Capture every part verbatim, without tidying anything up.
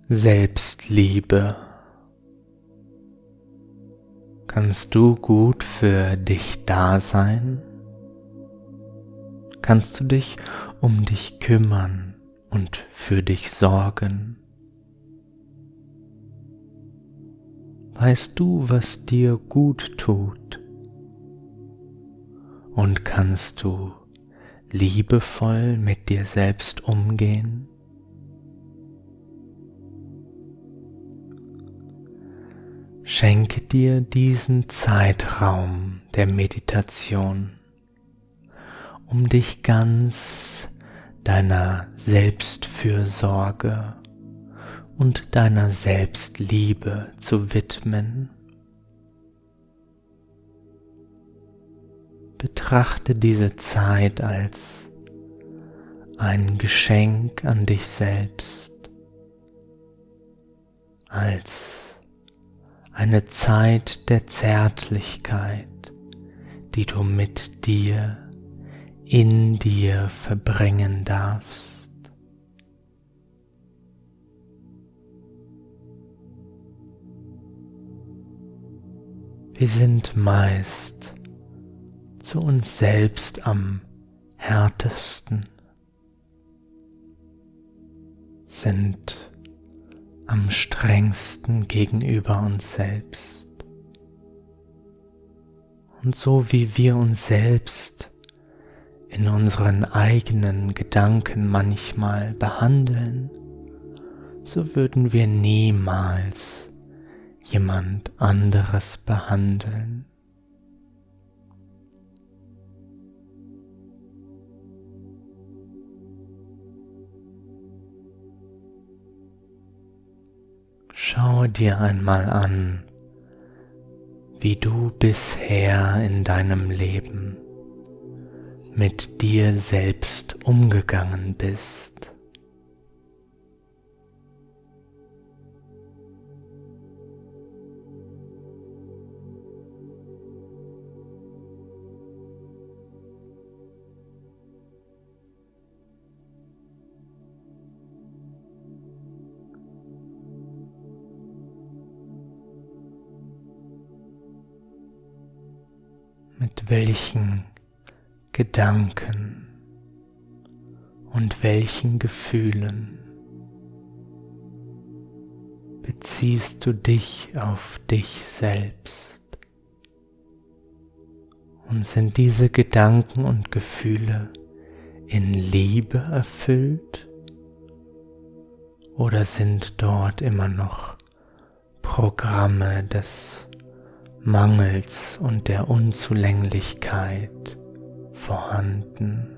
Selbstliebe. Kannst du gut für dich da sein? Kannst du dich um dich kümmern und für dich sorgen? Weißt du, was dir gut tut? Und kannst du liebevoll mit dir selbst umgehen? Schenke dir diesen Zeitraum der Meditation, um dich ganz deiner Selbstfürsorge und deiner Selbstliebe zu widmen. Betrachte diese Zeit als ein Geschenk an dich selbst, als eine Zeit der Zärtlichkeit, die du mit dir, in dir verbringen darfst. Wir sind meist zu uns selbst am härtesten, sind am strengsten gegenüber uns selbst. Und so wie wir uns selbst in unseren eigenen Gedanken manchmal behandeln, so würden wir niemals jemand anderes behandeln. Schau dir einmal an, wie du bisher in deinem Leben mit dir selbst umgegangen bist. Mit welchen Gedanken und welchen Gefühlen beziehst du dich auf dich selbst? Und sind diese Gedanken und Gefühle in Liebe erfüllt? Oder sind dort immer noch Programme des Mangels und der Unzulänglichkeit vorhanden?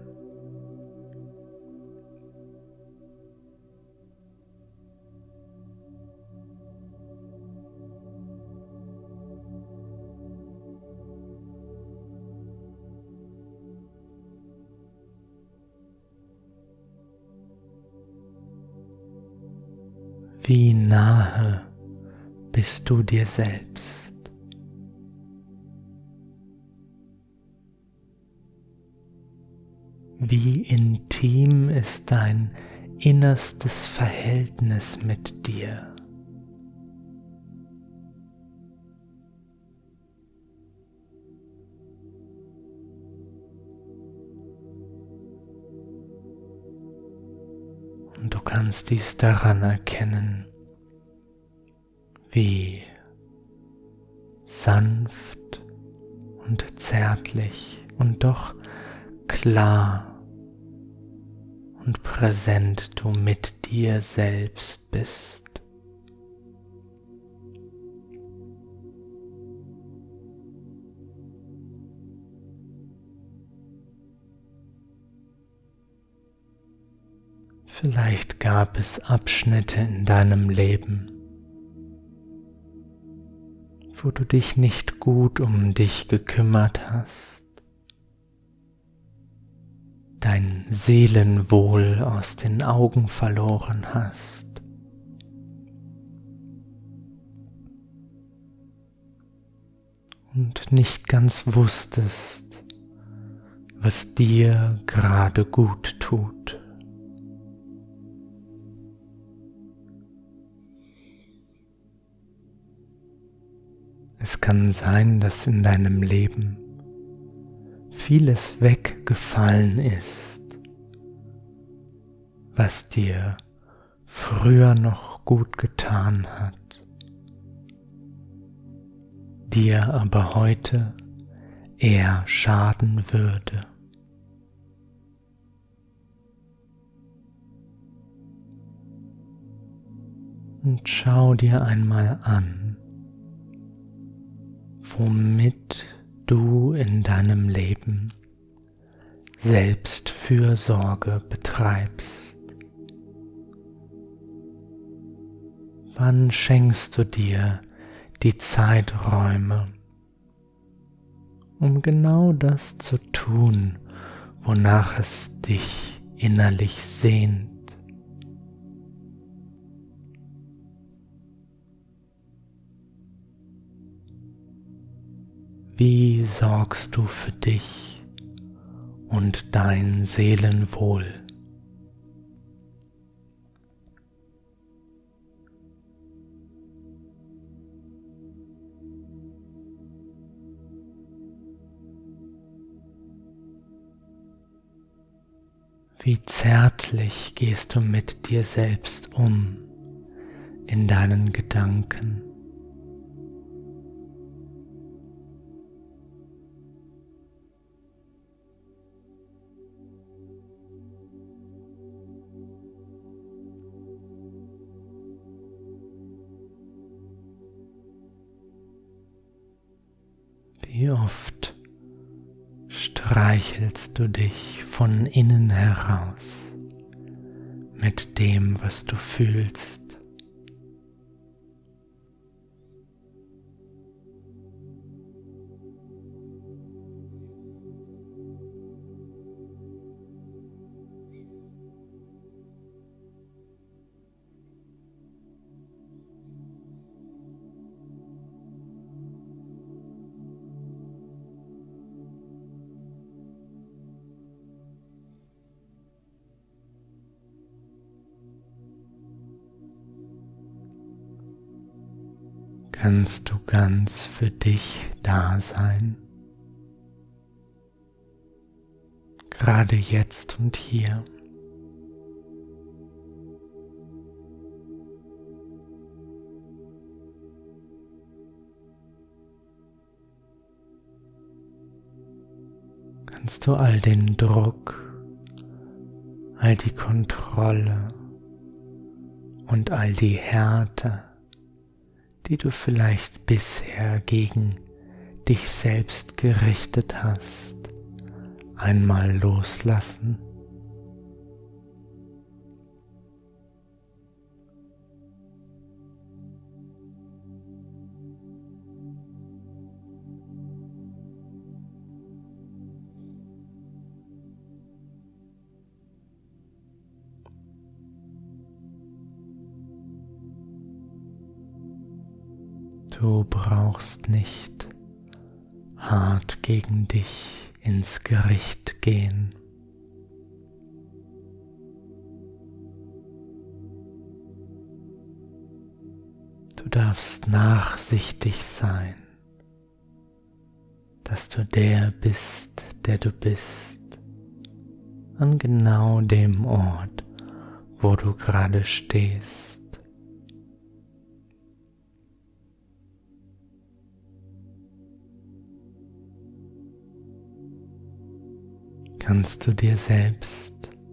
Wie nahe bist du dir selbst? Wie intim ist dein innerstes Verhältnis mit dir? Und du kannst dies daran erkennen, wie sanft und zärtlich und doch klar und präsent du mit dir selbst bist. Vielleicht gab es Abschnitte in deinem Leben, wo du dich nicht gut um dich gekümmert hast, dein Seelenwohl aus den Augen verloren hast. Und nicht ganz wusstest, was dir gerade gut tut. Es kann sein, dass in deinem Leben vieles weggefallen ist, was dir früher noch gut getan hat, dir aber heute eher schaden würde. Und schau dir einmal an, womit du in deinem Leben Selbstfürsorge betreibst. Wann schenkst du dir die Zeiträume, um genau das zu tun, wonach es dich innerlich sehnt? Wie sorgst du für dich und dein Seelenwohl? Wie zärtlich gehst du mit dir selbst um in deinen Gedanken? Wie oft streichelst du dich von innen heraus mit dem, was du fühlst? Kannst du ganz für dich da sein? Gerade jetzt und hier. Kannst du all den Druck, all die Kontrolle und all die Härte, die du vielleicht bisher gegen dich selbst gerichtet hast, einmal loslassen? Du brauchst nicht hart gegen dich ins Gericht gehen. Du darfst nachsichtig sein, dass du der bist, der du bist, an genau dem Ort, wo du gerade stehst. Kannst du dir selbst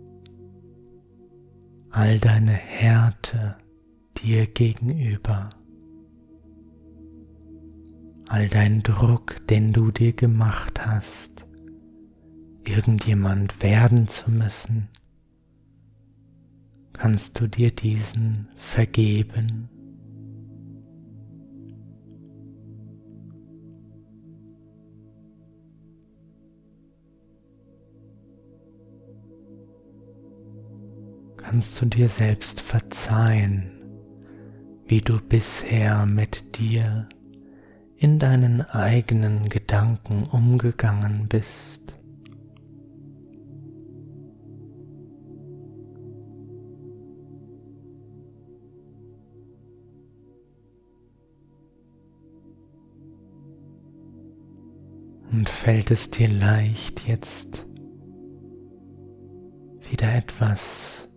all deine Härte dir gegenüber, all dein Druck, den du dir gemacht hast, irgendjemand werden zu müssen, kannst du dir diesen vergeben? Kannst du dir selbst verzeihen, wie du bisher mit dir in deinen eigenen Gedanken umgegangen bist? Und fällt es dir leicht, jetzt wieder etwas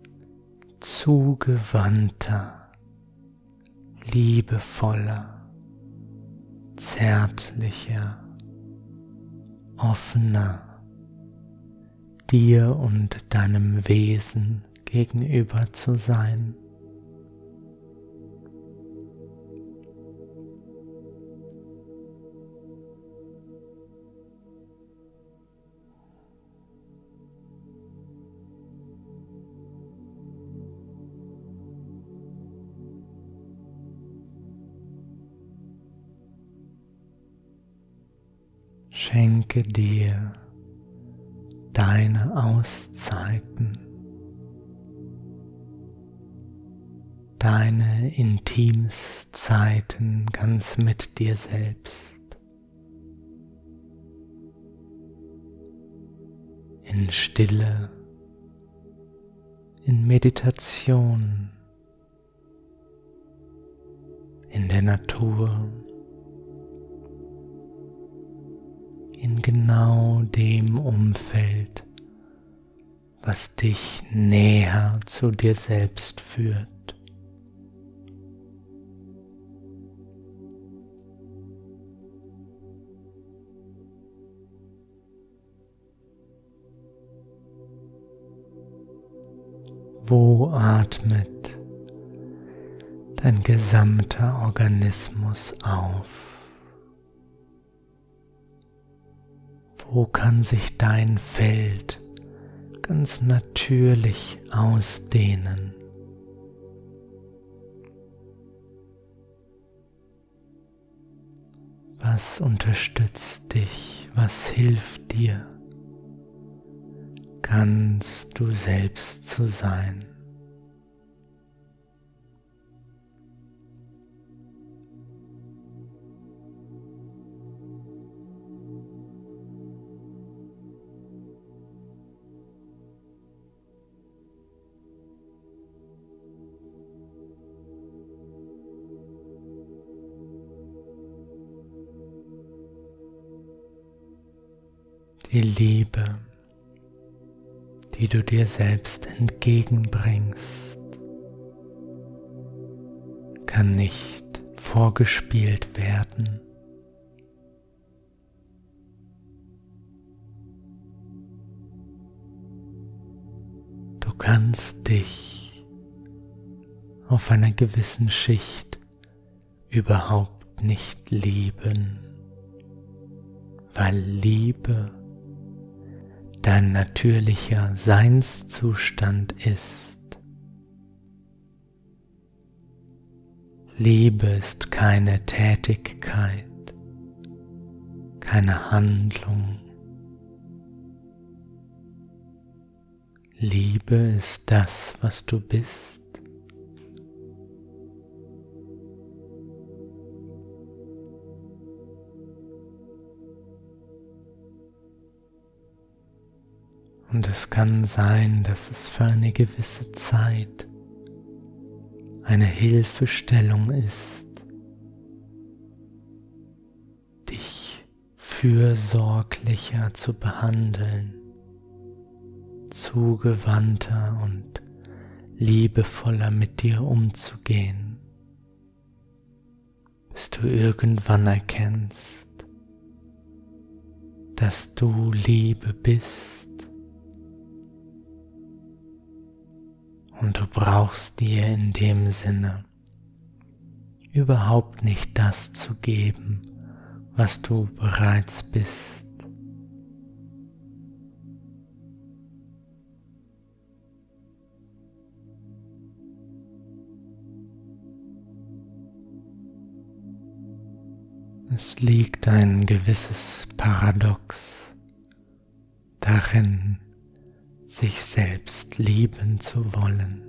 zugewandter, liebevoller, zärtlicher, offener dir und deinem Wesen gegenüber zu sein? Schenke dir deine Auszeiten, deine Intimszeiten ganz mit dir selbst, in Stille, in Meditation, in der Natur, in genau dem Umfeld, was dich näher zu dir selbst führt. Wo atmet dein gesamter Organismus auf? Wo kann sich dein Feld ganz natürlich ausdehnen? Was unterstützt dich? Was hilft dir, ganz du selbst zu sein? Die Liebe, die du dir selbst entgegenbringst, kann nicht vorgespielt werden. Du kannst dich auf einer gewissen Schicht überhaupt nicht lieben, weil Liebe dein natürlicher Seinszustand ist. Liebe ist keine Tätigkeit, keine Handlung. Liebe ist das, was du bist. Und es kann sein, dass es für eine gewisse Zeit eine Hilfestellung ist, dich fürsorglicher zu behandeln, zugewandter und liebevoller mit dir umzugehen, bis du irgendwann erkennst, dass du Liebe bist. Und du brauchst dir in dem Sinne überhaupt nicht das zu geben, was du bereits bist. Es liegt ein gewisses Paradox darin, sich selbst lieben zu wollen.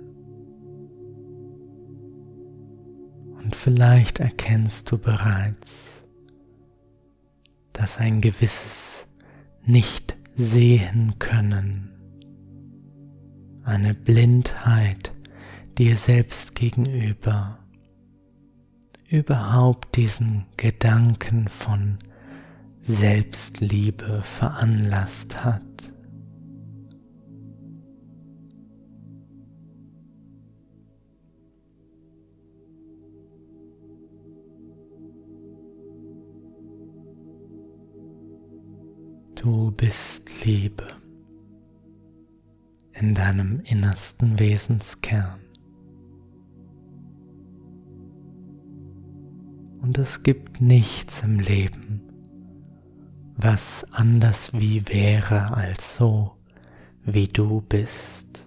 Und vielleicht erkennst du bereits, dass ein gewisses Nicht-Sehen-Können, eine Blindheit dir selbst gegenüber, überhaupt diesen Gedanken von Selbstliebe veranlasst hat. Du bist Liebe in deinem innersten Wesenskern. Und es gibt nichts im Leben, was anders wie wäre als so, wie du bist.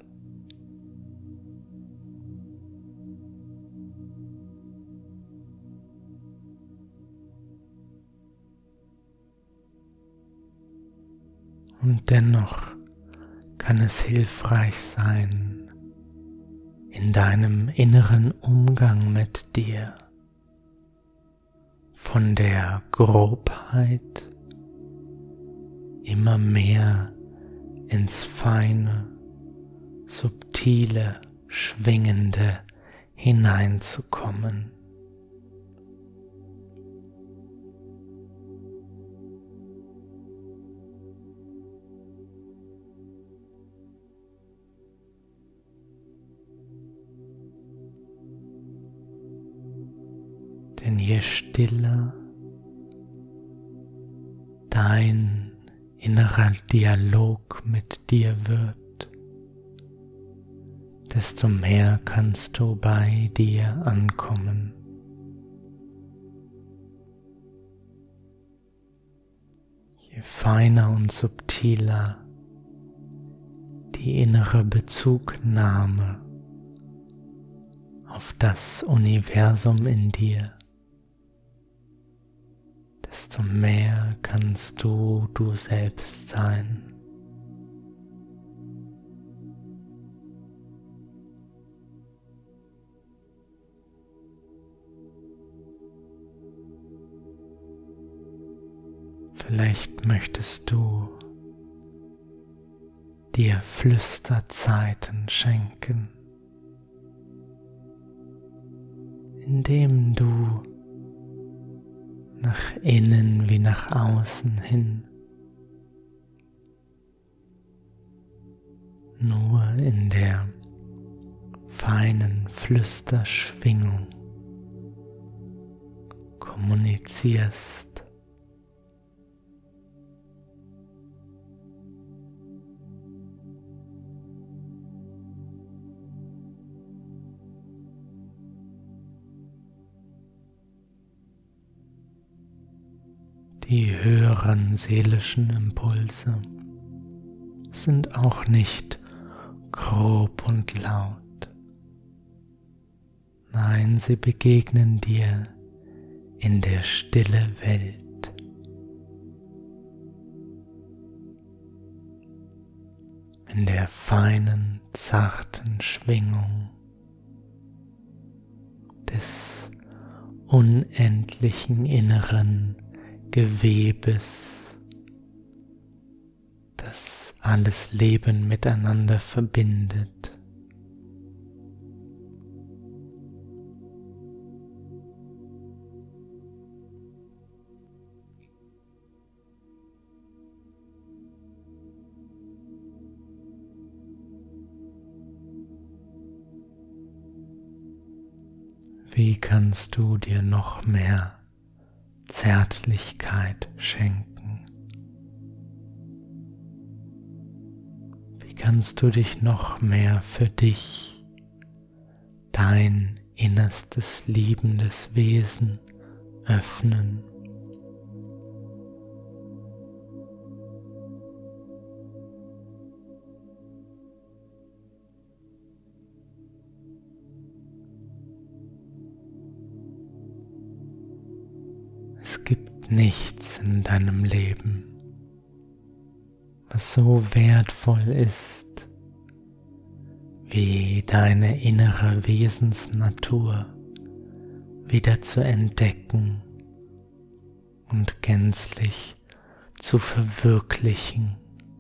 Und dennoch kann es hilfreich sein, in deinem inneren Umgang mit dir von der Grobheit immer mehr ins feine, subtile, schwingende hineinzukommen. Denn je stiller dein innerer Dialog mit dir wird, desto mehr kannst du bei dir ankommen. Je feiner und subtiler die innere Bezugnahme auf das Universum in dir, desto mehr kannst du du selbst sein. Vielleicht möchtest du dir Flüsterzeiten schenken, indem du nach innen wie nach außen hin nur in der feinen Flüsterschwingung kommunizierst. Die höheren seelischen Impulse sind auch nicht grob und laut. Nein, sie begegnen dir in der stille Welt. In der feinen, zarten Schwingung des unendlichen inneren Gewebes, das alles Leben miteinander verbindet. Wie kannst du dir noch mehr Zärtlichkeit schenken? Wie kannst du dich noch mehr für dich, dein innerstes liebendes Wesen öffnen? Es gibt nichts in deinem Leben, was so wertvoll ist, wie deine innere Wesensnatur wieder zu entdecken und gänzlich zu verwirklichen.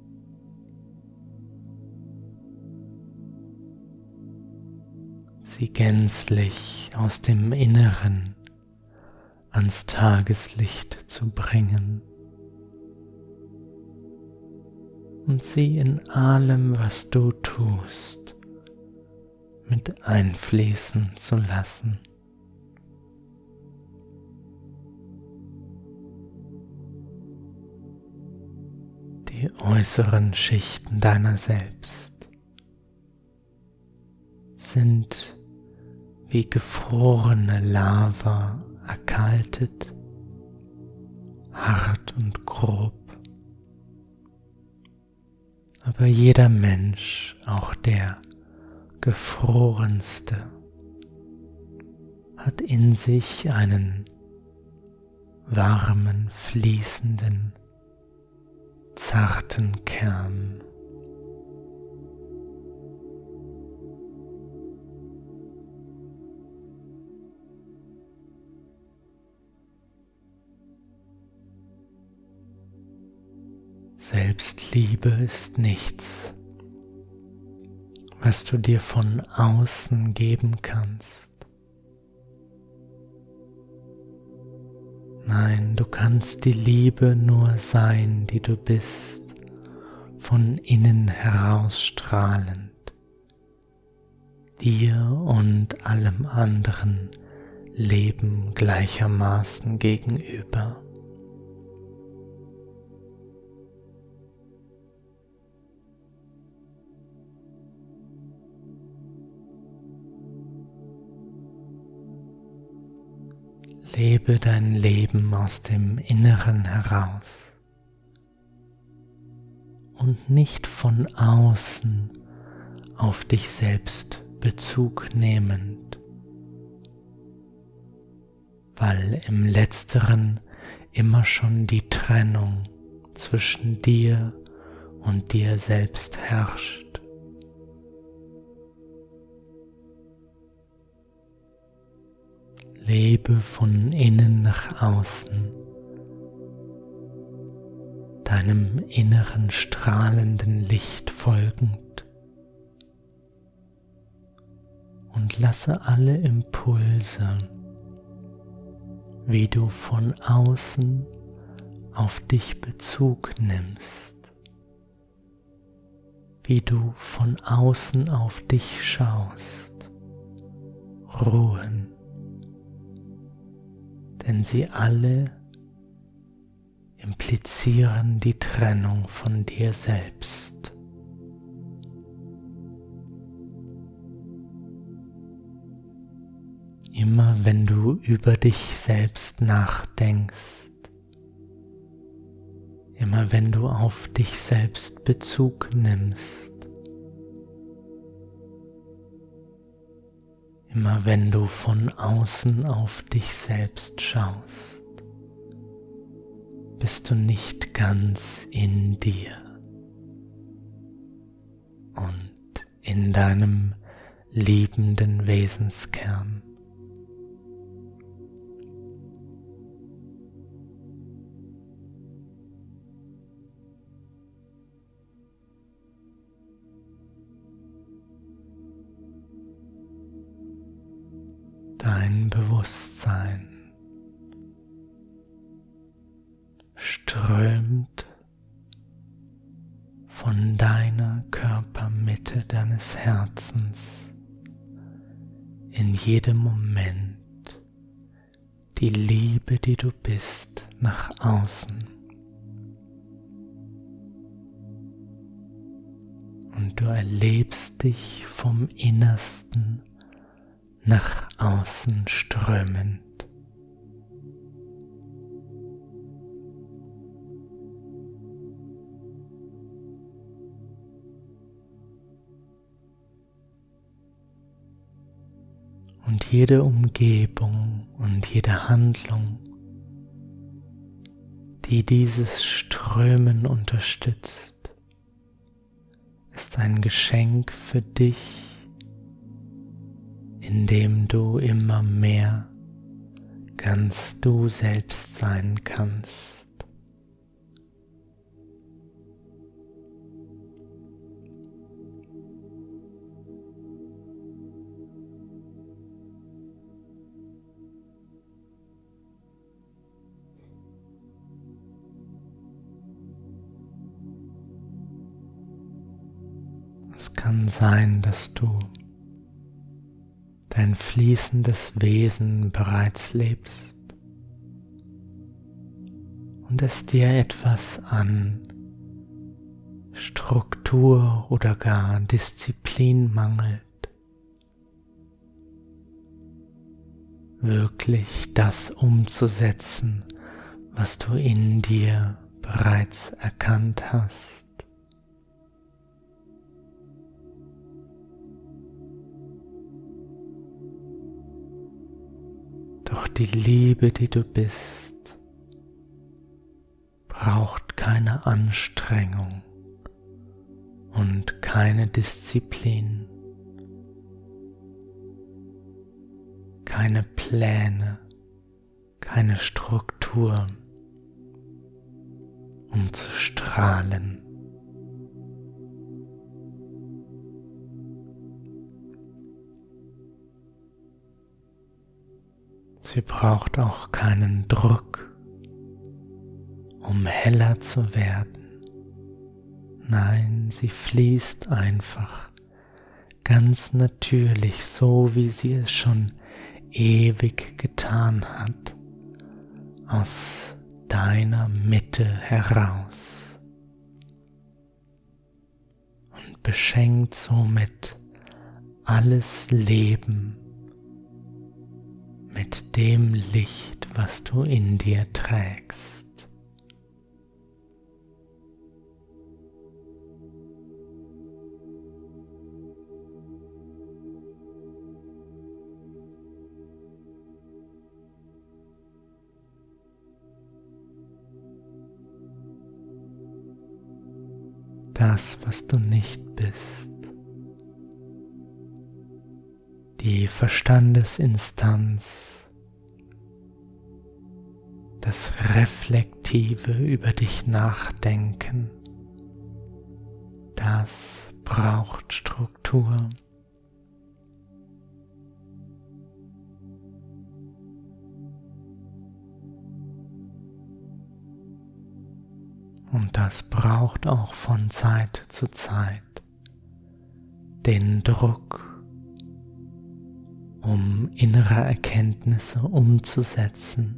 Sie gänzlich aus dem Inneren ans Tageslicht zu bringen. und sie in allem, was du tust, mit einfließen zu lassen. Die äußeren Schichten deiner selbst sind wie gefrorene Lava erkaltet, hart und grob. Aber jeder Mensch, auch der gefrorenste, hat in sich einen warmen, fließenden, zarten Kern. Selbstliebe ist nichts, was du dir von außen geben kannst. Nein, du kannst die Liebe nur sein, die du bist, von innen herausstrahlend, dir und allem anderen Leben gleichermaßen gegenüber. Lebe dein Leben aus dem Inneren heraus und nicht von außen auf dich selbst Bezug nehmend, weil im Letzteren immer schon die Trennung zwischen dir und dir selbst herrscht. Lebe von innen nach außen, deinem inneren strahlenden Licht folgend, und lasse alle Impulse, wie du von außen auf dich Bezug nimmst, wie du von außen auf dich schaust, ruhen. Denn sie alle implizieren die Trennung von dir selbst. Immer wenn du über dich selbst nachdenkst, immer wenn du auf dich selbst Bezug nimmst, immer wenn du von außen auf dich selbst schaust, bist du nicht ganz in dir und in deinem liebenden Wesenskern. Dein Bewusstsein strömt von deiner Körpermitte deines Herzens in jedem Moment die Liebe, die du bist, nach außen. Und du erlebst dich vom Innersten nach außen strömend. Und jede Umgebung und jede Handlung, die dieses Strömen unterstützt, ist ein Geschenk für dich, in dem du immer mehr ganz du selbst sein kannst. Es kann sein, dass du dein fließendes Wesen bereits lebst und es dir etwas an Struktur oder gar Disziplin mangelt, wirklich das umzusetzen, was du in dir bereits erkannt hast. Doch die Liebe, die du bist, braucht keine Anstrengung und keine Disziplin, keine Pläne, keine Struktur, um zu strahlen. Sie braucht auch keinen Druck, um heller zu werden. Nein, sie fließt einfach ganz natürlich, so wie sie es schon ewig getan hat, aus deiner Mitte heraus und beschenkt somit alles Leben mit dem Licht, was du in dir trägst. Das, was du nicht bist, die Verstandesinstanz, das reflektive über dich nachdenken, das braucht Struktur. Und das braucht auch von Zeit zu Zeit den Druck, um innere Erkenntnisse umzusetzen.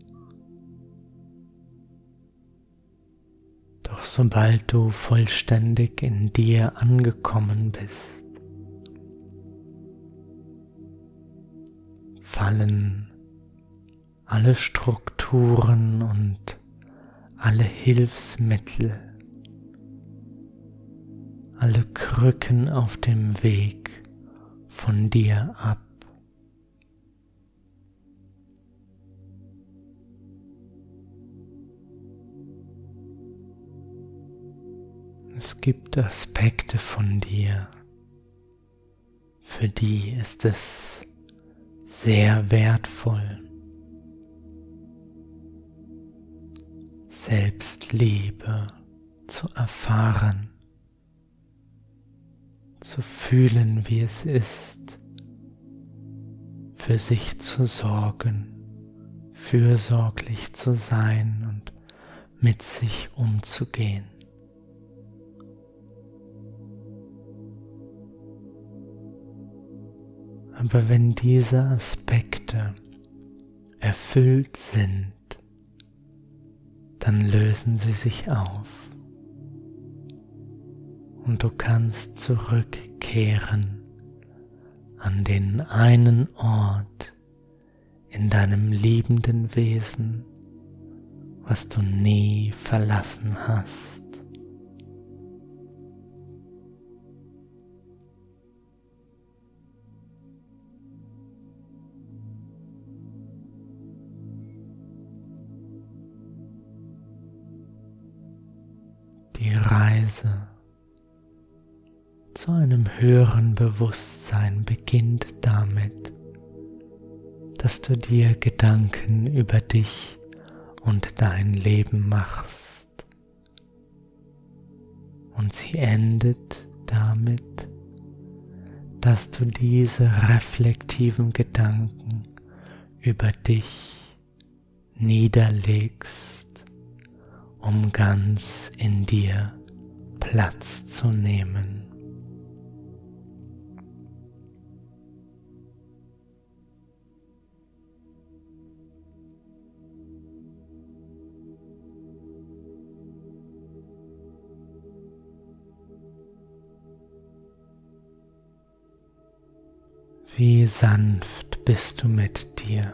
Doch sobald du vollständig in dir angekommen bist, fallen alle Strukturen und alle Hilfsmittel, alle Krücken auf dem Weg von dir ab. Es gibt Aspekte von dir, für die ist es sehr wertvoll, Selbstliebe zu erfahren, zu fühlen, wie es ist, für sich zu sorgen, fürsorglich zu sein und mit sich umzugehen. Aber wenn diese Aspekte erfüllt sind, dann lösen sie sich auf und du kannst zurückkehren an den einen Ort in deinem liebenden Wesen, was du nie verlassen hast. Die Reise zu einem höheren Bewusstsein beginnt damit, dass du dir Gedanken über dich und dein Leben machst. Und sie endet damit, dass du diese reflektiven Gedanken über dich niederlegst, um ganz in dir Platz zu nehmen. Wie sanft bist du mit dir?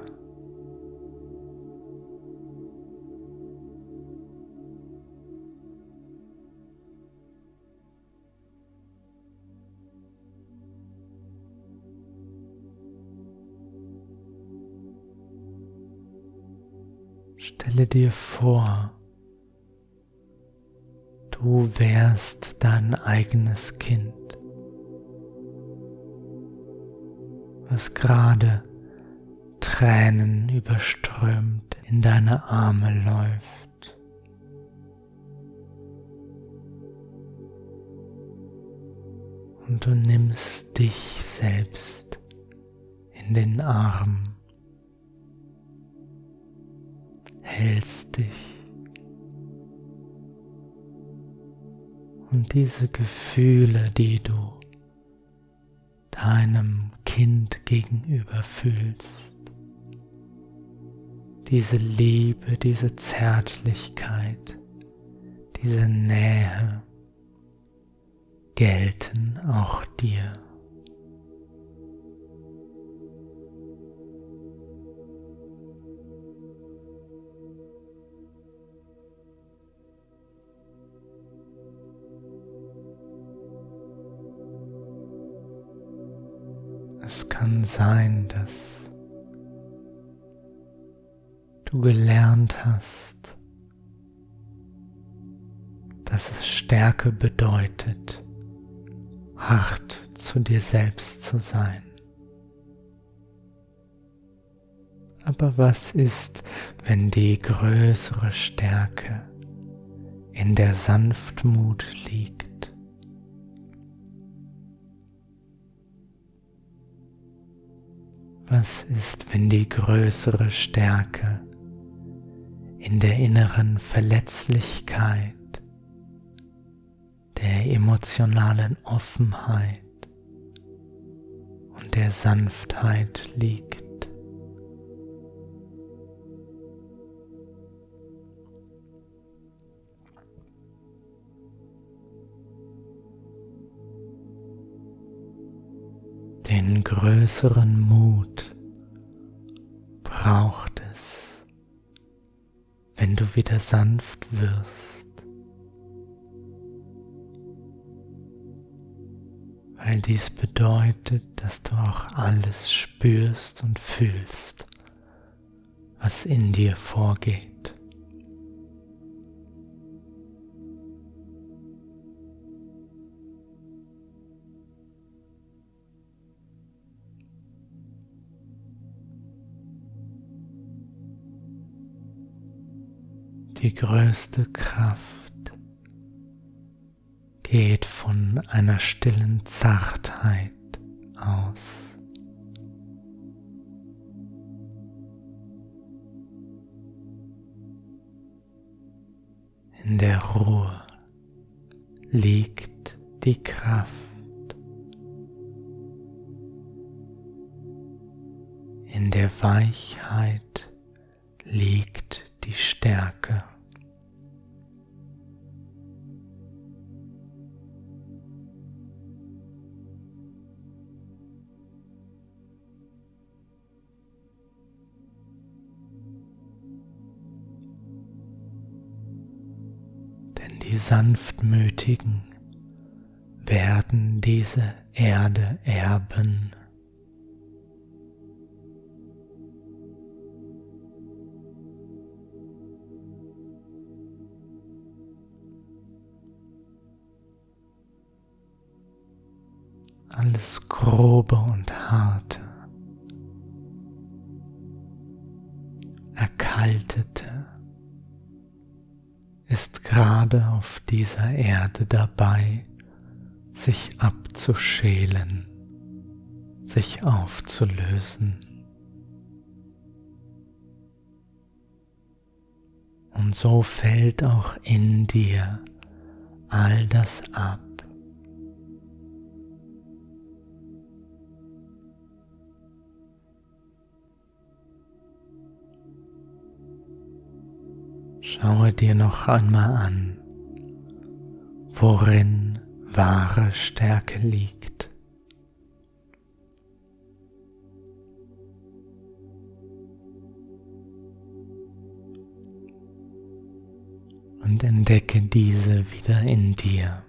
Stelle dir vor, du wärst dein eigenes Kind, was gerade Tränen überströmt in deine Arme läuft. Und du nimmst dich selbst in den Arm, hältst dich. Und diese Gefühle, die du deinem Kind gegenüber fühlst, diese Liebe, diese Zärtlichkeit, diese Nähe, gelten auch dir. Es kann sein, dass du gelernt hast, dass es Stärke bedeutet, hart zu dir selbst zu sein. Aber was ist, wenn die größere Stärke in der Sanftmut liegt? Was ist, wenn die größere Stärke in der inneren Verletzlichkeit, der emotionalen Offenheit und der Sanftheit liegt? Den größeren Mut braucht es, wenn du wieder sanft wirst, weil dies bedeutet, dass du auch alles spürst und fühlst, was in dir vorgeht. Die größte Kraft geht von einer stillen Zartheit aus. In der Ruhe liegt die Kraft. In der Weichheit liegt die Stärke. Denn die Sanftmütigen werden diese Erde erben. Alles Grobe und Harte, Erkaltete ist gerade auf dieser Erde dabei, sich abzuschälen, sich aufzulösen. Und so fällt auch in dir all das ab. Schaue dir noch einmal an, worin wahre Stärke liegt. und entdecke diese wieder in dir.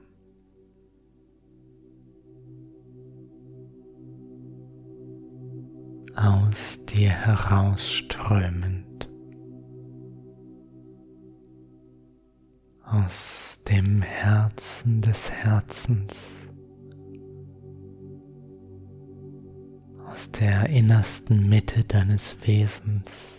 Aus dir herausströmend, aus dem Herzen des Herzens, aus der innersten Mitte deines Wesens.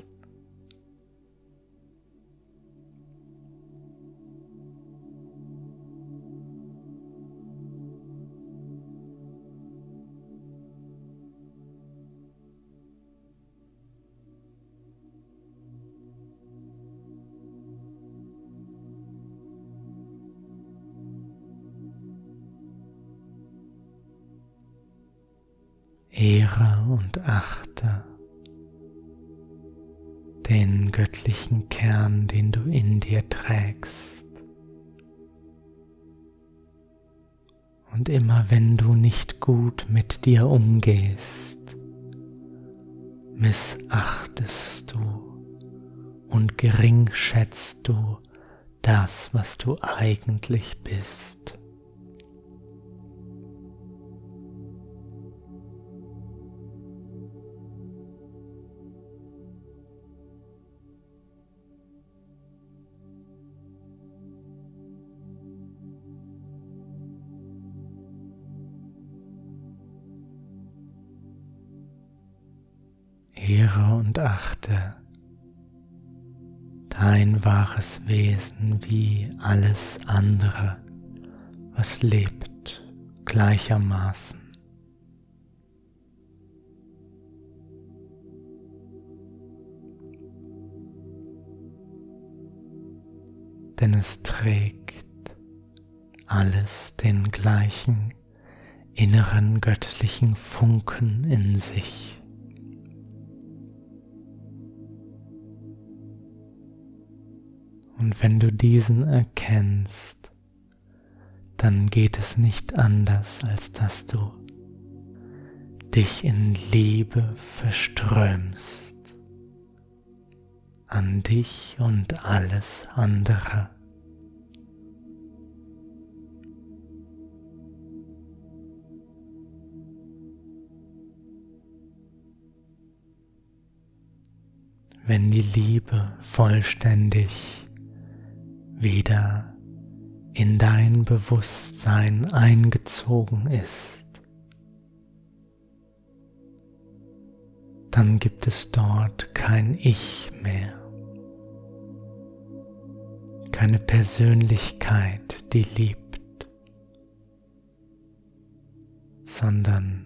Ehre und achte den göttlichen Kern, den du in dir trägst. Und immer wenn du nicht gut mit dir umgehst, missachtest du und gering schätzt du das, was du eigentlich bist. Ehre und achte dein wahres Wesen wie alles andere, was lebt, gleichermaßen. Denn es trägt alles den gleichen inneren göttlichen Funken in sich. Und wenn du diesen erkennst, dann geht es nicht anders, als dass du dich in Liebe verströmst an dich und alles andere. Wenn die Liebe vollständig wieder in dein Bewusstsein eingezogen ist, dann gibt es dort kein Ich mehr, keine Persönlichkeit, die liebt, sondern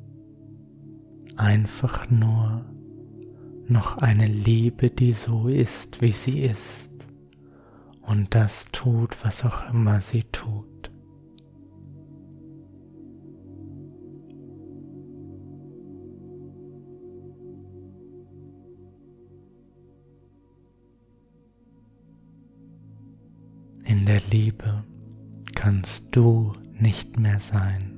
einfach nur noch eine Liebe, die so ist, wie sie ist. Und das tut, was auch immer sie tut. In der Liebe kannst du nicht mehr sein,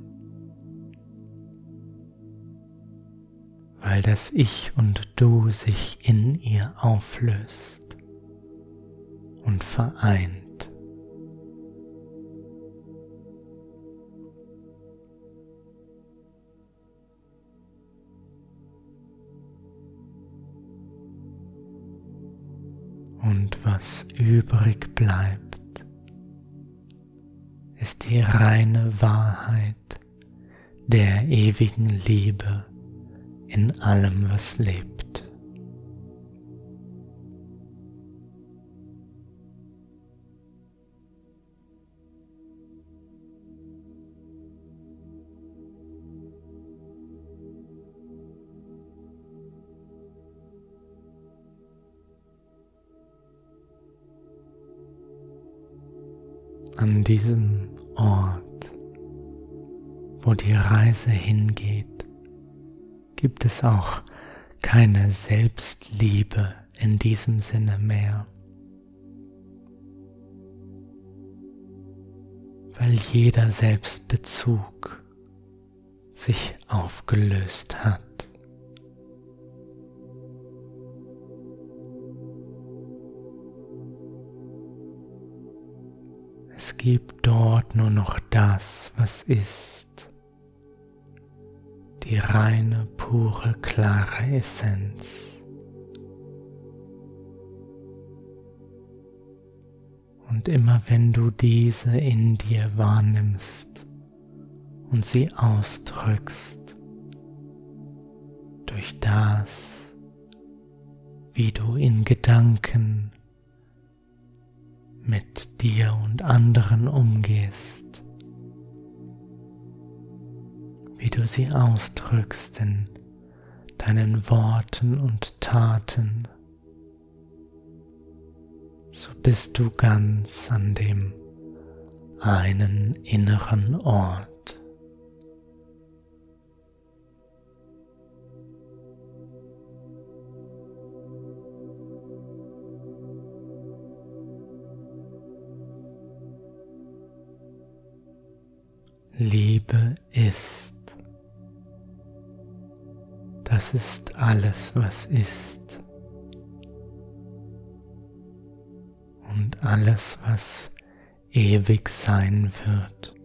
weil das Ich und Du sich in ihr auflöst und vereint. Und was übrig bleibt, ist die reine Wahrheit der ewigen Liebe in allem, was lebt. An diesem Ort, wo die Reise hingeht, gibt es auch keine Selbstliebe in diesem Sinne mehr, weil jeder Selbstbezug sich aufgelöst hat. Gib dort nur noch das, was ist, die reine, pure, klare Essenz. Und immer wenn du diese in dir wahrnimmst und sie ausdrückst, durch das, wie du in Gedanken mit dir und anderen umgehst, wie du sie ausdrückst in deinen Worten und Taten, so bist du ganz an dem einen inneren Ort. Liebe ist. Das ist alles, was ist. Und alles, was ewig sein wird.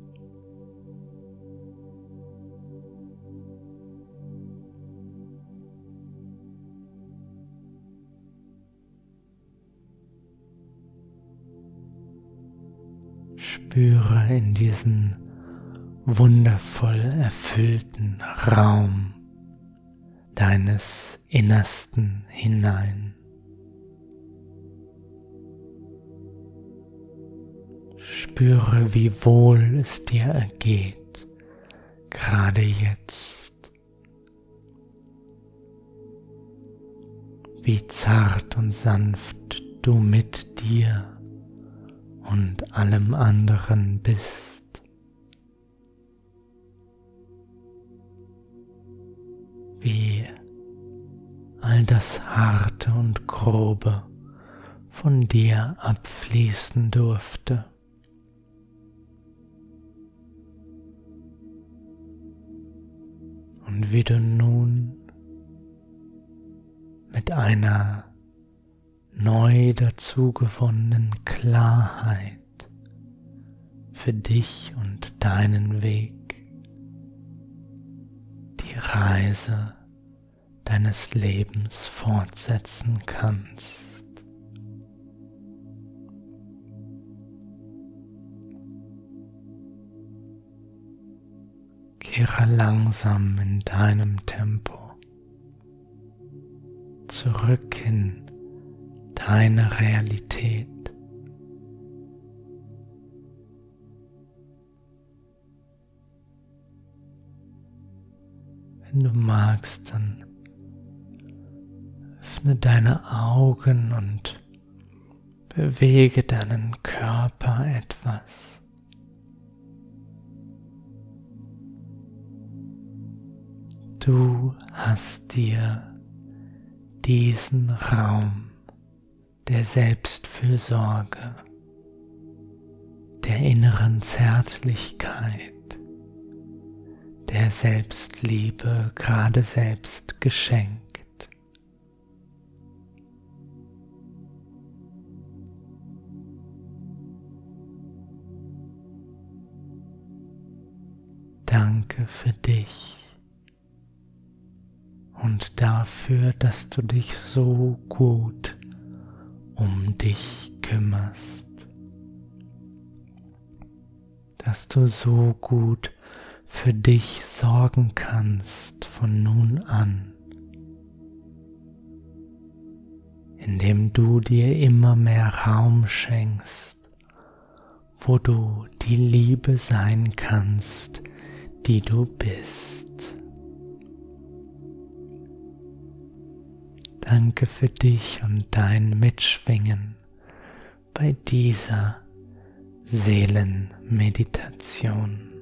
Spüre in diesen wundervoll erfüllten Raum deines Innersten hinein. Spüre, wie wohl es dir ergeht, gerade jetzt. Wie zart und sanft du mit dir und allem anderen bist. Wie all das Harte und Grobe von dir abfließen durfte. Und wie du nun mit einer neu dazugewonnenen Klarheit für dich und deinen Weg die Reise deines Lebens fortsetzen kannst. Kehre langsam in deinem Tempo zurück in deine Realität. Wenn du magst, dann öffne deine Augen und bewege deinen Körper etwas. Du hast dir diesen Raum der Selbstfürsorge, der inneren Zärtlichkeit, der Selbstliebe gerade selbst geschenkt. Danke für dich und dafür, dass du dich so gut um dich kümmerst, dass du so gut für dich sorgen kannst von nun an, indem du dir immer mehr Raum schenkst, wo du die Liebe sein kannst, die du bist. Danke für dich und dein Mitschwingen bei dieser Seelenmeditation.